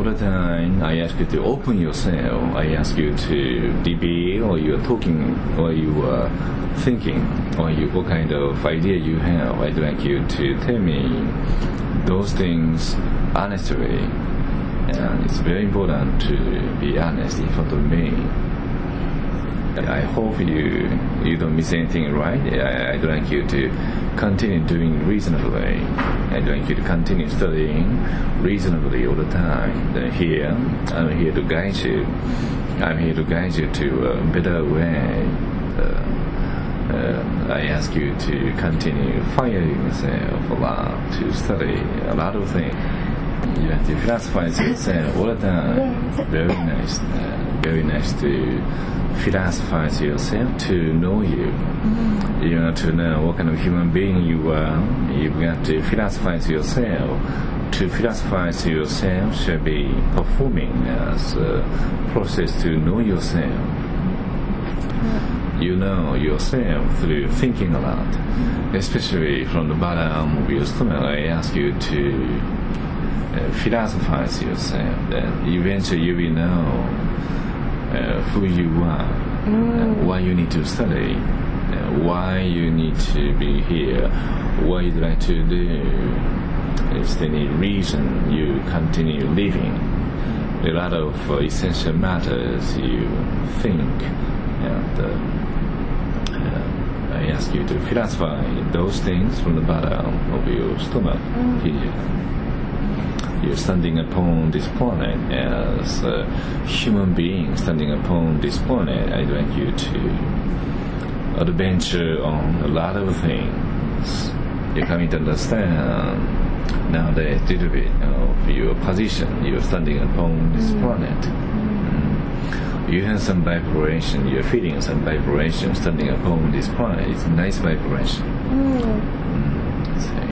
the time I ask you to open yourself. I ask you to reveal, or you are talking, or you are thinking, or what kind of idea you have. I'd like you to tell me those things honestly. And it's very important to be honest in front of me. I hope you don't miss anything, right? I'd like you to continue doing reasonably. I'd like you to continue studying reasonably all the time. I'm here to guide you. I'm here to guide you to a better way. I ask you to continue firing yourself a lot, to study a lot of things. You have to philosophize yourself all the time. Yes. Very nice. Very nice to philosophize yourself, to know you. You have to know what kind of human being you are. You've got to philosophize yourself. To philosophize yourself should be performing as a process to know yourself. You know yourself through thinking a lot, especially from the bottom of your stomach. I ask you to philosophize yourself. Then eventually you will know who you are, why you need to study, why you need to be here, what you'd like to do. Is there any reason you continue living? A lot of essential matters you think, and I ask you to philosophize those things from the bottom of your stomach here. You're standing upon this planet as a human being standing upon this planet. I'd like you to adventure on a lot of things. You're coming to understand nowadays a little bit of your position. You're standing upon this planet. You have some vibration. You're feeling some vibration standing upon this planet. It's a nice vibration.